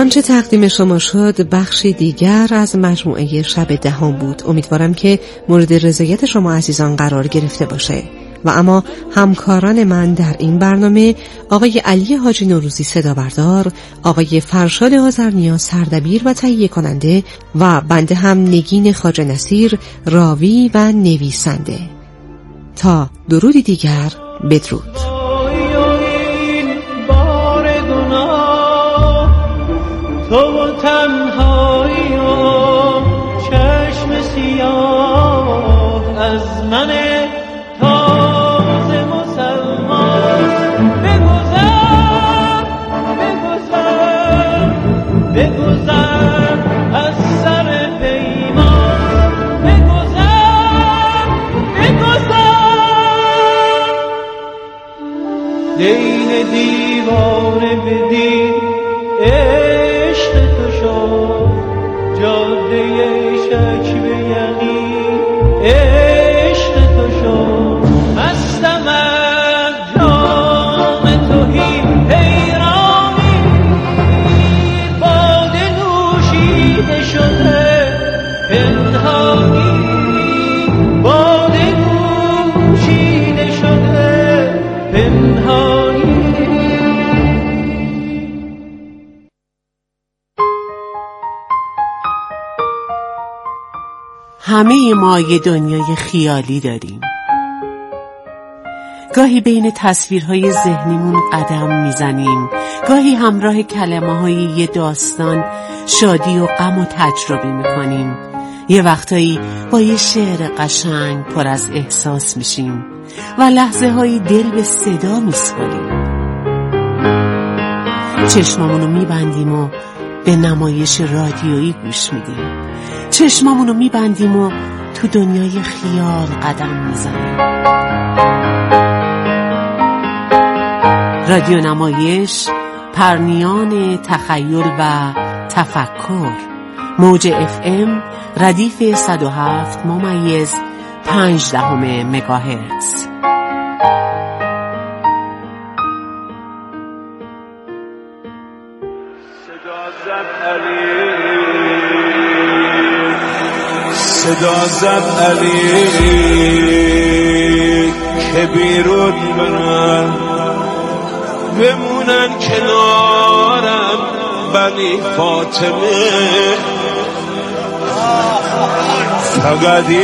آنچه تقدیم شما شد بخش دیگر از مجموعه شب دهم بود. امیدوارم که مورد رضایت شما عزیزان قرار گرفته باشه. و اما همکاران من در این برنامه آقای علی حاجی نوروزی صدابردار، آقای فرشاد آذرنیا سردبیر و تهیه کننده و بنده هم نگین خواجه نصیر راوی و نویسنده. تا درودی دیگر، بدرود. تو تنهایی و چشم سیاه از من تازه مسلمان بگذر بگذر بگذر از سر پیمان بگذر بگذر دین دیوانه بدین عشق تو شد جاده شک به یقین عشق تو شد مستم از جام توهی حیرانی باده نوشیده شده پنهانی باده نوشیده شده پنهانی. همه ما یه دنیای خیالی داریم. گاهی بین تصویرهای ذهنیمون قدم میزنیم، گاهی همراه کلمه‌های یه داستان شادی و غم و تجربه میکنیم. یه وقتایی با یه شعر قشنگ پر از احساس میشیم و لحظه‌هایی دل به صدا میسپاریم. چشمامونو میبندیم و به نمایش رادیویی گوش میدیم. چشمامونو میبندیم و تو دنیای خیال قدم میزنیم. رادیو نمایش، پرنیان تخیل و تفکر. موج FM ردیف 107.5 مگاهرتز. صدا زد علی که بیرون برن بمونن کنارم بنی فاطمه فقط این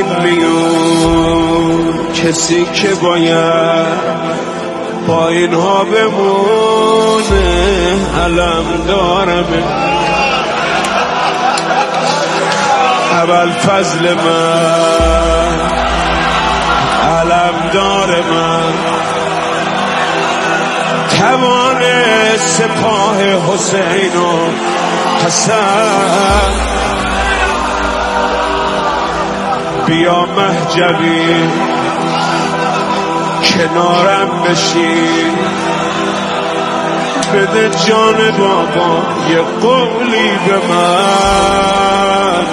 میون کسی که باید با اینها بمونه علم دارمه اول فضل من علمدار من توان سپاه حسین و حسن بیا مهجوی کنارم بشین بده جان بابا یه قولی به من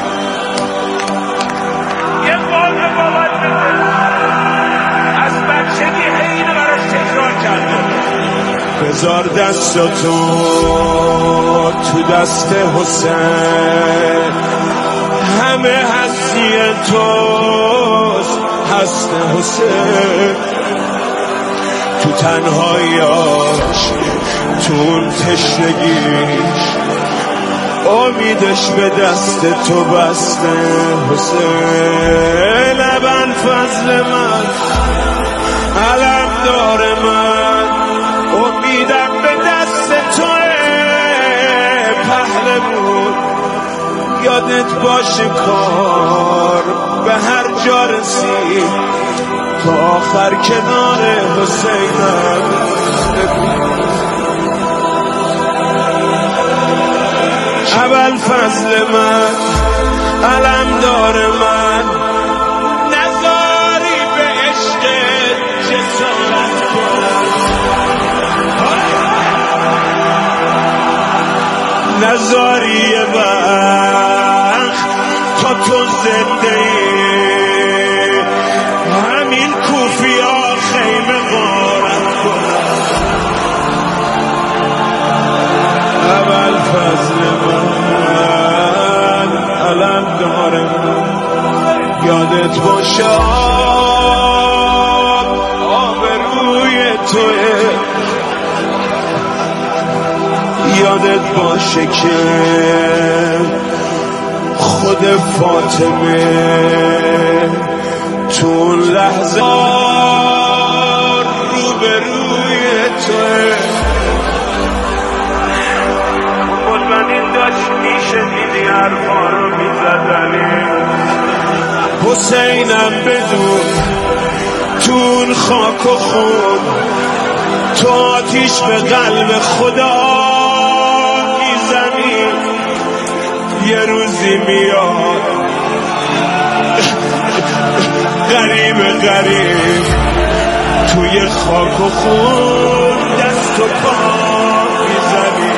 بذار دستتو تو دست حسین همه هستی توست هست حسین تو تنهاییاش تو اون تشنگیش امیدش به دست تو بسته حسین لبن فضل من علمدار من امیدم به دست توه پهلوون یادت باشه کار به هر جا رسید تا آخر کنار حسینم اول فضل من علمدار من نزاری به عشق جسارت کنم نزاری وقت تا تو زنده ای همین کوفی ها خیمه غارت کنم اول فضل توه، یادت باشه که خود فاطمه تو اون لحظه روبروی توه. مطمئن داشت میشه دیدی حرفا رو میزدنی، حسینم بدون تو اون خاک و خون تو آتیش به قلب خدا میزنی. یه روزی میاد غریب غریب توی خاک و خون دست و پا میزنی.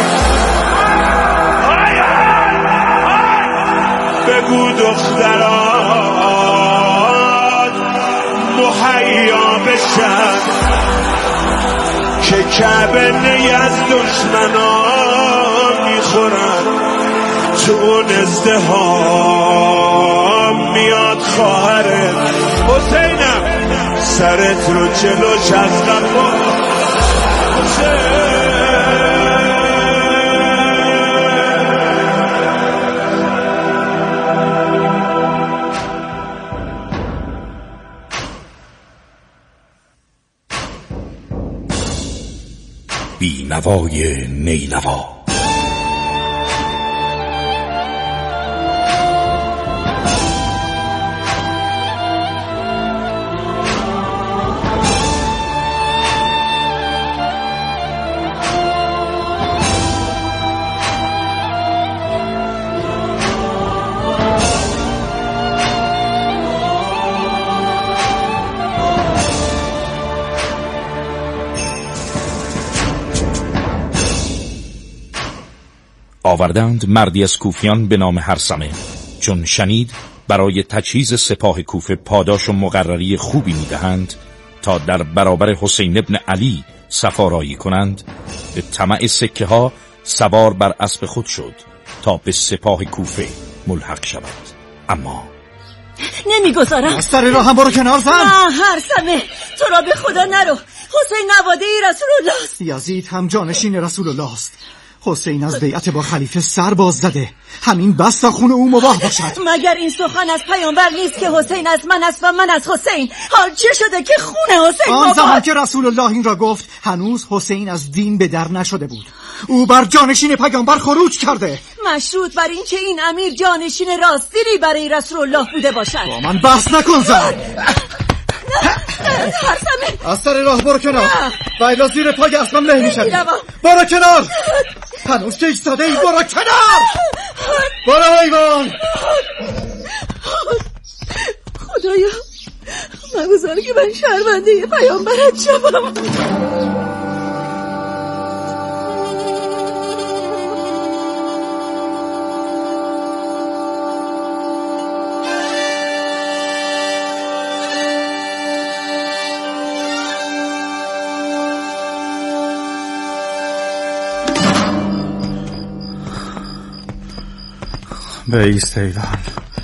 بگو دختران مهیا بشن که کعبه نی از دشمنان میخورن. تو اون ازدهام میاد خواهرت حسینم سرت رو جلوش از قفا. بینوای نینوا. آوردند مردی از کوفیان به نام هرثمه. چون شنید برای تجهیز سپاه کوفه پاداش و مقرری خوبی میدهند تا در برابر حسین ابن علی سفارایی کنند، به طمع سکه ها سوار بر اسب خود شد تا به سپاه کوفه ملحق شود. اما نمیگذارم. از سر راه هم برو کنار زن. نه هرثمه، تو را به خدا نرو. حسین نواده ای رسول الله است. یزید هم جانشین رسول الله است. حسین از بیعت با خلیفه سر باز زده. همین بس تا خون او مباح باشد. مگر این سخن از پیامبر نیست که حسین از من است و من از حسین؟ حال چه شده که خون حسین آن زمان که رسول الله این را گفت هنوز حسین از دین به در نشده بود. او بر جانشین پیامبر خروج کرده. مشروط بر این که این امیر جانشین راستینی برای رسول الله بوده باشد. با من بحث نکن زن. هرثمه، از سر راه برو کنار و الا زیر پای اسبم له میشم. برو کنار. هنوز که ایستاده ای. برو کنار. برو حیوان. خدایا مگذار که من شرمنده پیامبرت شوم. بیست ایوان.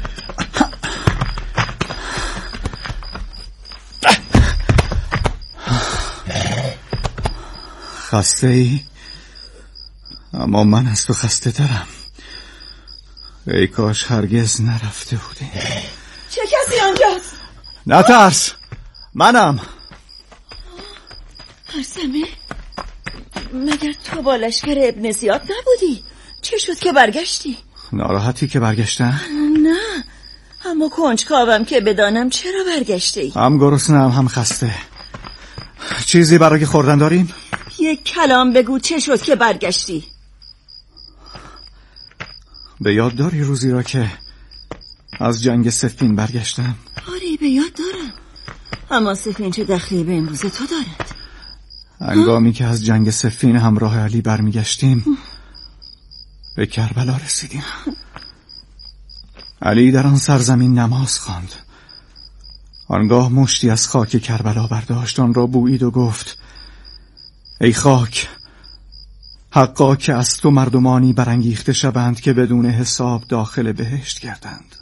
خسته ای؟ اما من از تو خسته ترم. ای کاش هرگز نرفته بودی. چه کسی آنجاست؟ نترس، منم. هرثمه، مگر تو با لشکر ابن زیاد نبودی؟ چه شد که برگشتی؟ ناراحتی که برگشتم؟ نه، اما کنجکاوم که بدانم چرا برگشتی. هم گرسنه‌ام هم خسته. چیزی برای خوردن داریم؟ یک کلام بگو، چه شد که برگشتی؟ به یاد داری روزی را که از جنگ صفین برگشتم؟ آره به یاد دارم، اما صفین چه دخلی به امروز تو دارد؟ هنگامی که از جنگ صفین همراه علی برمیگشتیم به کربلا رسیدیم. علی در آن سرزمین نماز خواند. آنگاه مشتی از خاک کربلا برداشت، آن را بویید و گفت ای خاک، حقا که از تو مردمانی برانگیخته شوند که بدون حساب داخل بهشت گردند.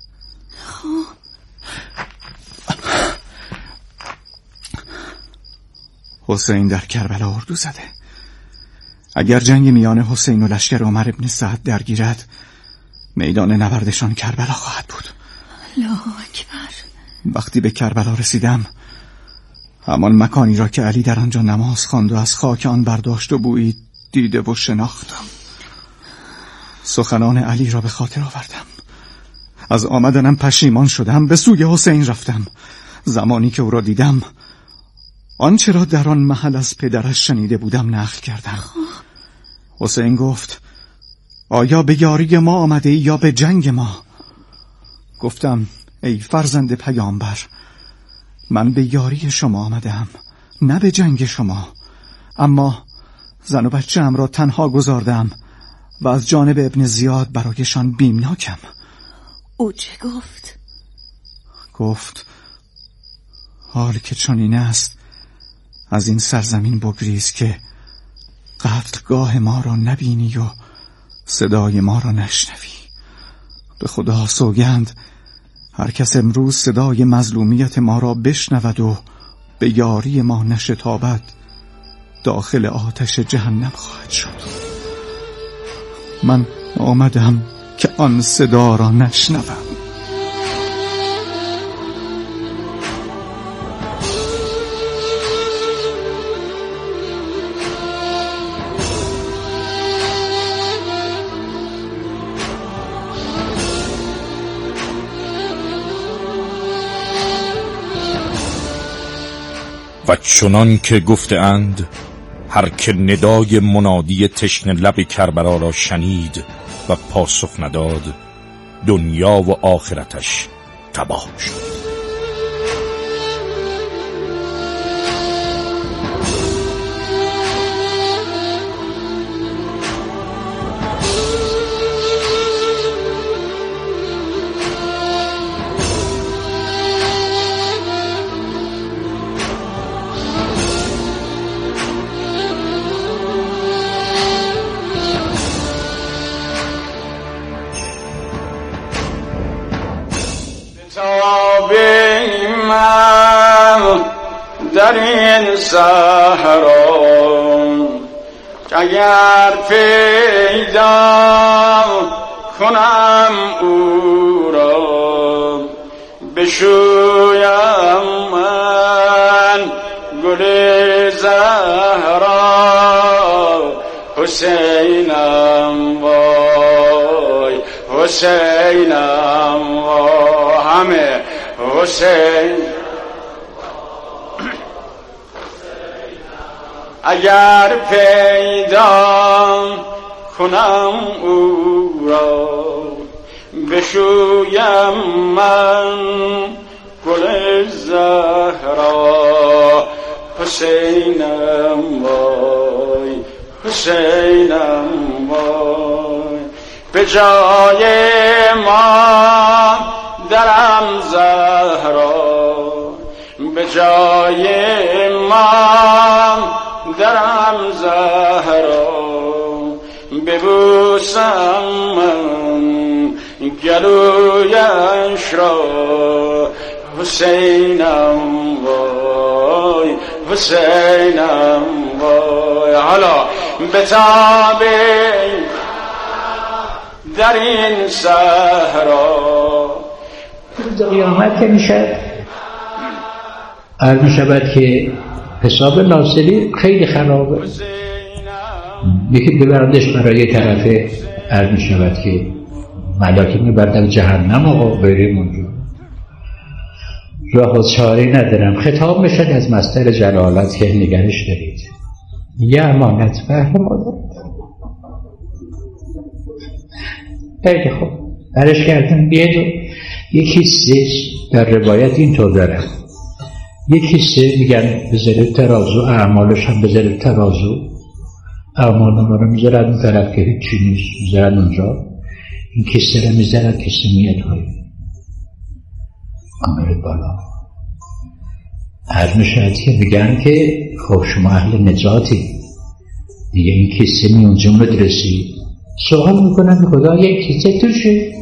حسین در کربلا اردو زده. اگر جنگ میان حسین و لشکر عمر ابن سعد درگیرد، میدان نبردشان کربلا خواهد بود. الله اکبر. وقتی به کربلا رسیدم، همان مکانی را که علی در آنجا نماز خواند و از خاک آن برداشت و بویی دیده و شناختم. سخنان علی را به خاطر آوردم. از آمدنم پشیمان شدم. به سوی حسین رفتم. زمانی که او را دیدم، آنچه را در آن محل از پدرش شنیده بودم نقل کردم. حسین گفت: آیا به یاری ما آمده ای یا به جنگ ما؟ گفتم: ای فرزند پیامبر، من به یاری شما آمدم، نه به جنگ شما. اما زن و بچه‌ام را تنها گذاردم و از جانب ابن زیاد برایشان بیمناکم. او چه گفت؟ گفت: حال که چنین است، از این سرزمین بگریز که قتلگاه ما را نبینی و صدای ما را نشنوی. به خدا سوگند، هر کس امروز صدای مظلومیت ما را بشنود و به یاری ما نشتابد، داخل آتش جهنم خواهد شد. من آمدم که آن صدا را نشنوم. و چنان که گفته‌اند، هر که ندای منادی تشنه لب کربلا را شنید و پاسخ نداد، دنیا و آخرتش تباه شد. در این صحرا اگر پیدا کنم او را، بشویم من گل زهرا. حسینم وای، حسینم وای، همه حسین. اگر پیدا کنم او را، بشویم من گل زهرا. حسینم وای، حسینم وای. به جای ما درم زهرا، به جای ما درم زهرا. ببوسم من گلویش را. حسینم وای، حسینم وای. حالا بتابی در این صحرا. روز قیامت که می شود که حساب ناصری خیلی خرابه. یکی ببردش برای طرف عرض می شود که ملاکی میبردن جهنم و بریم اونجا. راه و چاری ندارم. خطاب میشد از مصدر جلالت که نگرش دارید، یه امانت فهم مادر. خیلی خوب برش کردن. بیاید و یکی در روایت اینطور دارم، یک کیسه میگن بذارید ترازو، اعمالش هم بذارید ترازو، اعمال ما رو میذارد اون طرف که هیچی نیست، میذارد اونجا. این کیسه رو میذارد، کیسه میاد های آمرد بالا. عرض میشود که میگن که خب شما اهل نجاتی دیگه، این کیسه میونجا رو درسید. سوال میکنم خدا یک کیسه توشه.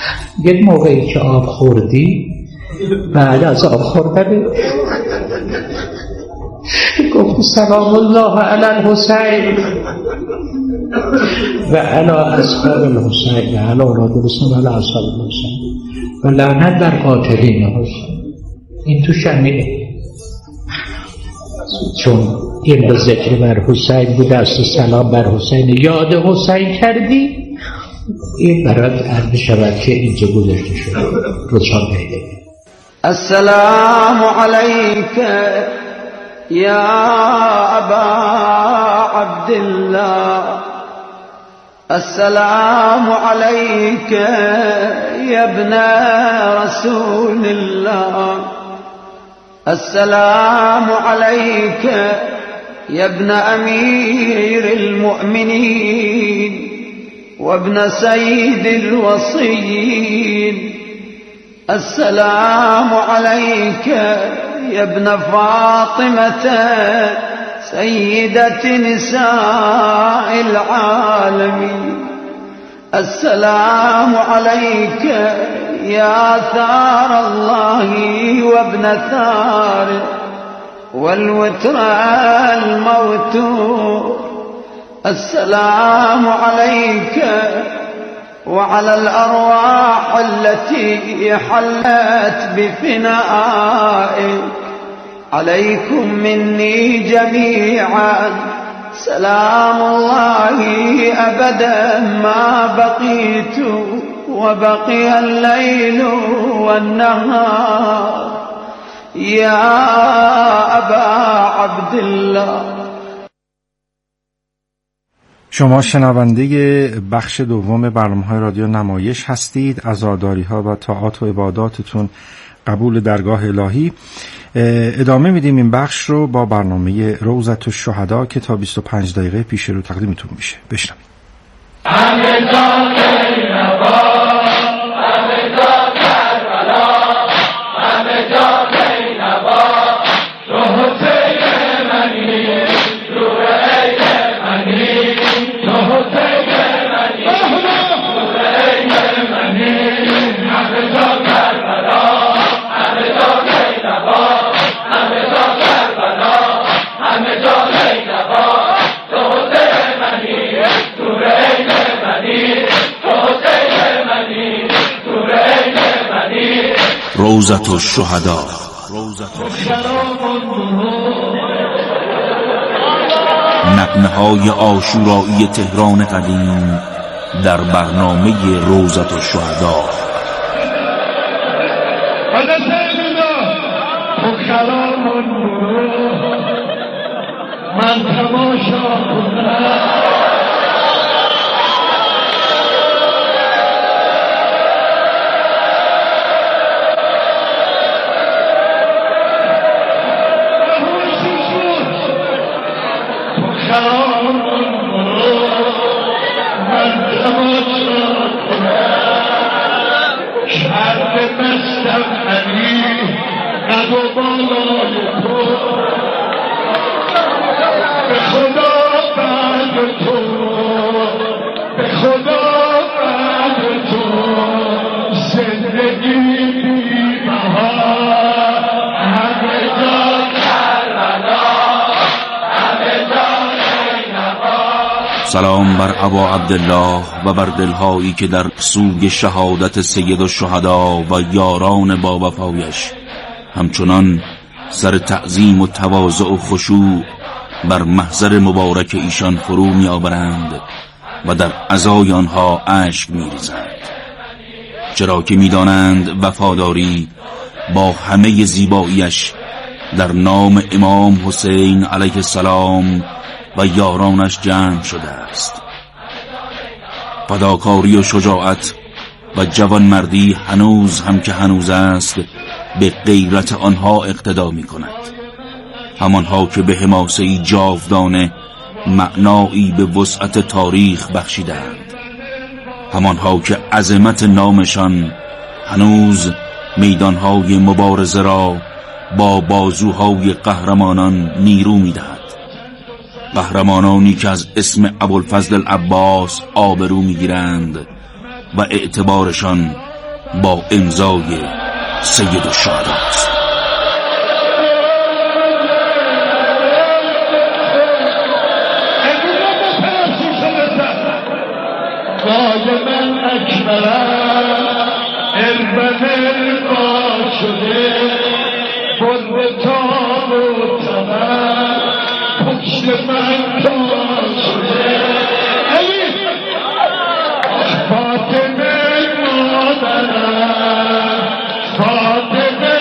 یک موقعی که آب خوردی، بعد از آب خوردن گفت سلام الله علی الحسین و علی اصحاب الحسین و علی اولاد الحسین و علی اصحاب الحسین و لعنت بر قاتلین حسین. این تو شمیده، چون این به ذکر بر حسین بود، است سلام بر حسین، یاد حسین کردی، این برات عرض شود که اینجا گذاشته شده روشان پیدا. السلام عليك يا أبا عبد الله، السلام عليك يا ابن رسول الله، السلام عليك يا ابن أمير المؤمنين وابن سيد الوصيين، السلام عليك يا ابن فاطمة سيدة نساء العالمين، السلام عليك يا ثار الله وابن ثاره والوتر الموتور، السلام عليك وعلى الأرواح التي حلت بفنائك، عليكم مني جميعا سلام الله أبدا ما بقيت وبقي الليل والنهار يا أبا عبد الله. شما شنونده بخش دوم برنامه‌های رادیو نمایش هستید. عزاداری‌ها و طاعات و عباداتتون قبول درگاه الهی. ادامه میدیم این بخش رو با برنامه روضة الشهدا که تا 25 دقیقه پیش رو تقدیمتون میشه. بشنوید. روضة الشهدا. نغمه‌های عاشورایی تهران قدیم در برنامه روضة الشهدا. من تماشا کنم سلام بر ابا عبدالله و بر دلهایی که در سوگ شهادت سید الشهدا و یاران با وفایش همچنان سر تعظیم و تواضع و خشوع بر محضر مبارک ایشان فرو می آورند و در عزای آنها اشک می ریزند، چرا که می دانند وفاداری با همه زیباییش در نام امام حسین علیه السلام و یارانش جمع شده است. فداکاری و شجاعت و جوانمردی هنوز هم که هنوز است به غیرت آنها اقتدا می کند، همانها که به حماسه‌ای جاودانه معنایی به وسعت تاریخ بخشیدند، همانها که عظمت نامشان هنوز میدانهای مبارزه را با بازوهای قهرمانان نیرو می‌دهد، قهرمانانی که از اسم ابوالفضل العباس آبرو می‌گیرند و اعتبارشان با امضای سید الشهدا است. حال من اکبرم اربن با شده بلد تاب و تمام پشت من تا شده فاطمه مادرم فاطمه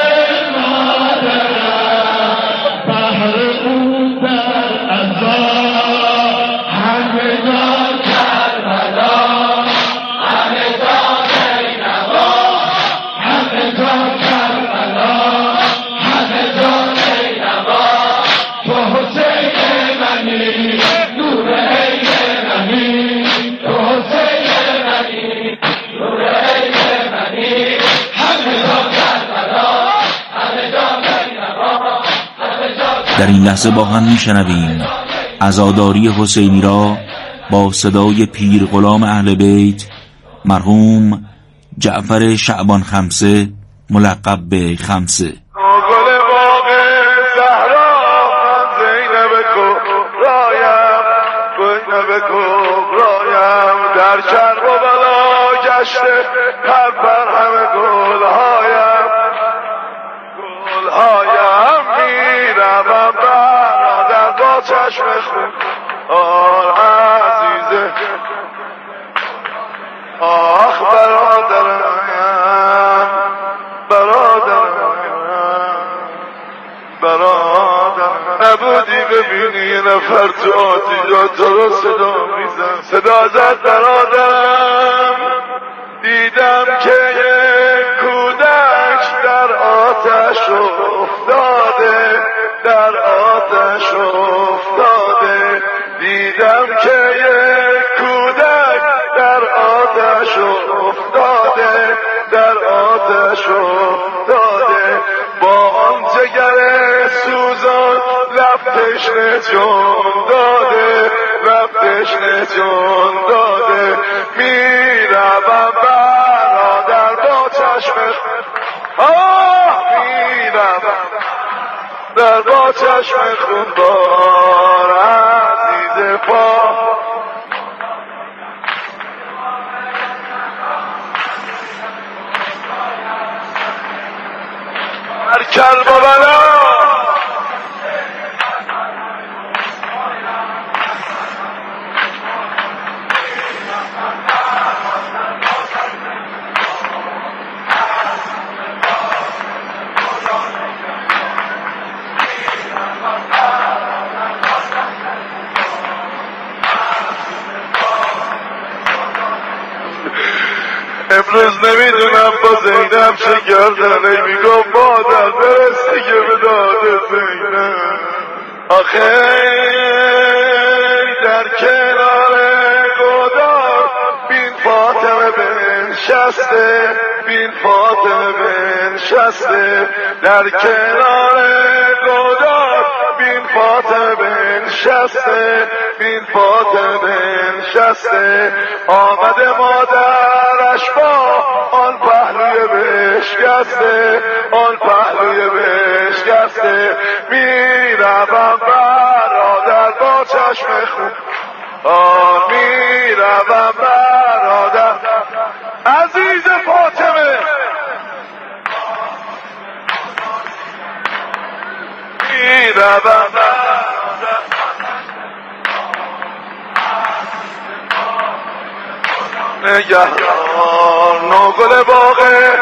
مادرم بهر اون در عذاب همه جا کربلا همه جا زینبا همه جا کربلا همه جا زینبا تو حسین منی نور عین منی تو حسین منی نور عین منی همه جا کربلا همه جا زینبا همه جا. در این لحظه با هم میشنویم عزاداری حسینی را با صدای پیر غلام اهل بیت مرحوم جعفر شعبان خمسه ملقب به خمسه. گل باغ زهرا من زینب کبرایم زینب کبرایم در شرق و بلا گشته هر همه گلهایم میروم برادر با چشم خون عزیزه آخ برادرم نبودی ببینی یه نفر تو آتیجا تو رو صدا میزن صدا زد برادرم دیدم که یک کودک در آتش افتاده در آتش افتاده دیدم که یک کودک در آتش افتاده در آتش افتاده با آن جگر سوزان لب تشنه جون داده لب تشنه جون داده میروم برادر با چشم میروم در با چشم خونبار عزیز پا در کربلا امروز نمیدونم با زینب چه کردن میگم مادر برستی که به داد زینب آخه در کنار گودار بین فاطمه بنشسته بین فاطمه بنشسته در کنار گودار بین فاطمه بنشسته بین فاطمه بنشسته آمده مادرش با آن پهلوی بشکسته آن پهلوی بشکسته میروم برادر با چشم خون میروم برادر عزیز فاطمه میروم برادر نگهدار نوگل باغه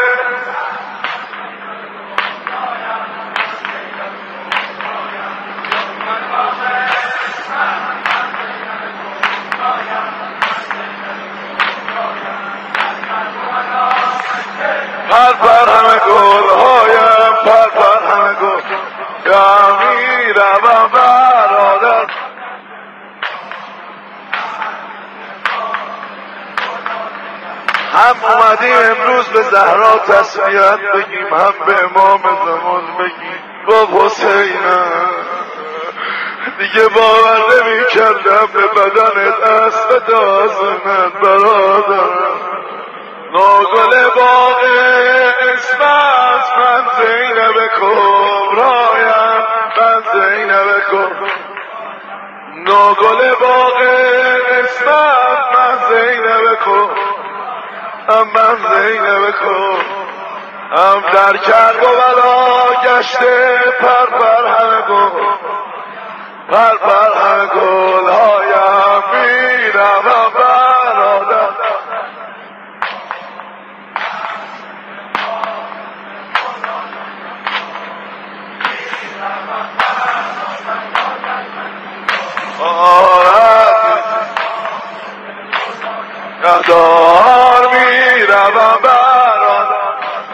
پر همه گلهایم پر همه گل یا میروم برادر هم اومدیم امروز به زهرا تسلیت بگیم هم به امام زمان بگیم با حسینم دیگه باور نمی کردم به بدنت اسب دازنت برادرم ناگل باغ اسمت من زینب کبرایم من زینب کبرایم ناگل باغ اسمت من زینب کو من زینب کو در کرب و بلا گشته پر همه گل پر همه گل هایم میرم برادر دار میرم برادر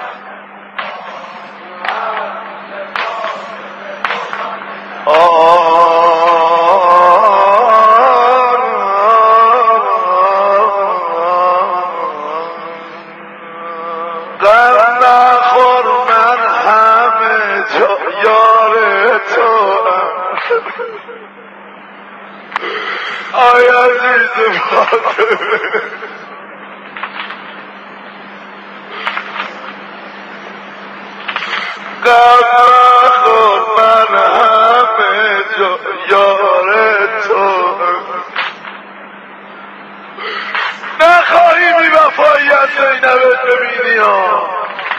غم نخور من همه جا یار تو آی عزیز فاطمه غم نخور من همه جا یار تو نخواهی بی وفایی از زینب ببینی ها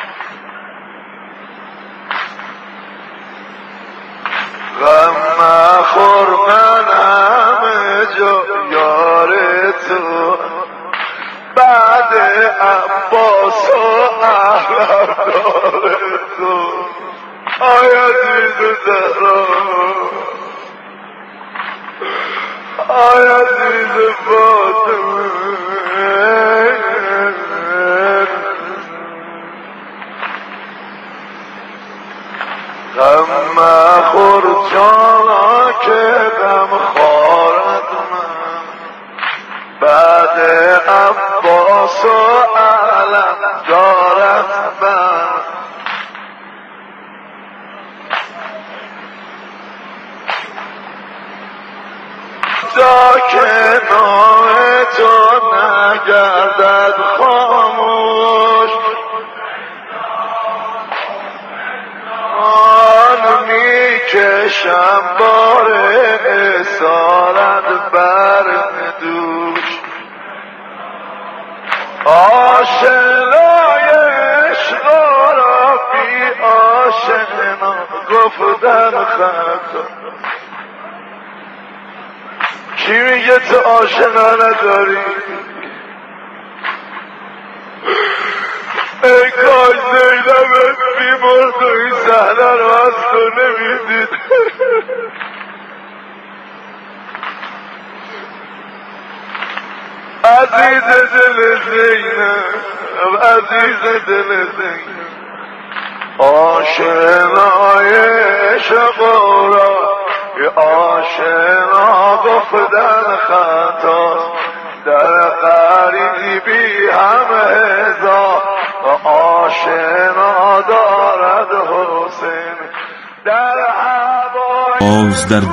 غم نخور من همه جا یار تو بعد عباس و احلام تو آی عزیز زهرا آی عزیز فاطمه غم مخور جانا که غم خورد من بعد عباس و علم دارد من تا که نام تو نگردد خاموش آن میکشم بار اسارت بر دوش آشنای عشق را بی آشنا گفتن خطا کی میگه تو آشنا نداری ای کاش زینبت بیمرد و این صحنه رو از تو نمیدید عزیز دل زینب عزیز دل زینب آشنای عشق را آشنا گفتن خطاست در غریبی هم هزار آشنا دارد حسین در هوای باز در